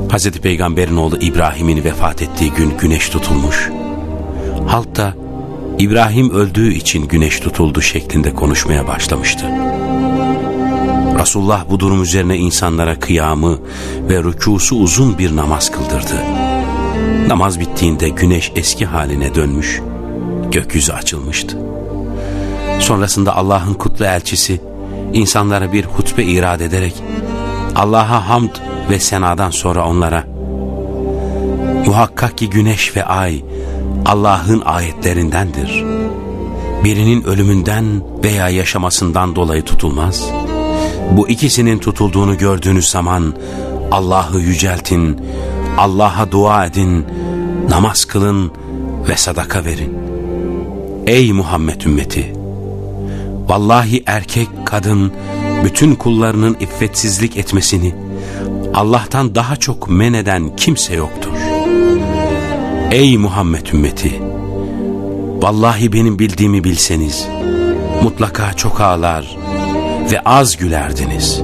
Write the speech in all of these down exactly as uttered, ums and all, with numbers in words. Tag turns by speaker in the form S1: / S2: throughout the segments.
S1: Hazreti Peygamber'in oğlu İbrahim'in vefat ettiği gün güneş tutulmuş. Halk da İbrahim öldüğü için güneş tutuldu şeklinde konuşmaya başlamıştı. Resulullah bu durum üzerine insanlara kıyamı ve rükûsu uzun bir namaz kıldırdı. Namaz bittiğinde güneş eski haline dönmüş, gökyüzü açılmıştı. Sonrasında Allah'ın kutlu elçisi insanlara bir hutbe irad ederek Allah'a hamd ve senadan sonra onlara "Muhakkak ki güneş ve ay Allah'ın ayetlerindendir. Birinin ölümünden veya yaşamasından dolayı tutulmaz. Bu ikisinin tutulduğunu gördüğünüz zaman Allah'ı yüceltin, Allah'a dua edin, namaz kılın ve sadaka verin. Ey Muhammed ümmeti! Vallahi erkek, kadın, bütün kullarının iffetsizlik etmesini Allah'tan daha çok men eden kimse yoktur. Ey Muhammed ümmeti! Vallahi benim bildiğimi bilseniz mutlaka çok ağlar ve az gülerdiniz.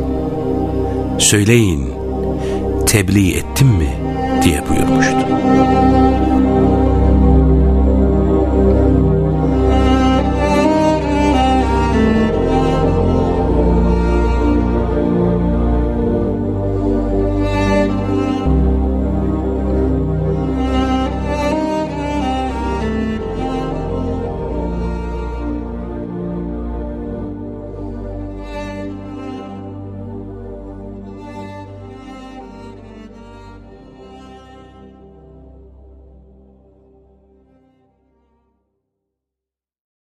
S1: Söyleyin, tebliğ ettim mi?" diye buyurmuştu.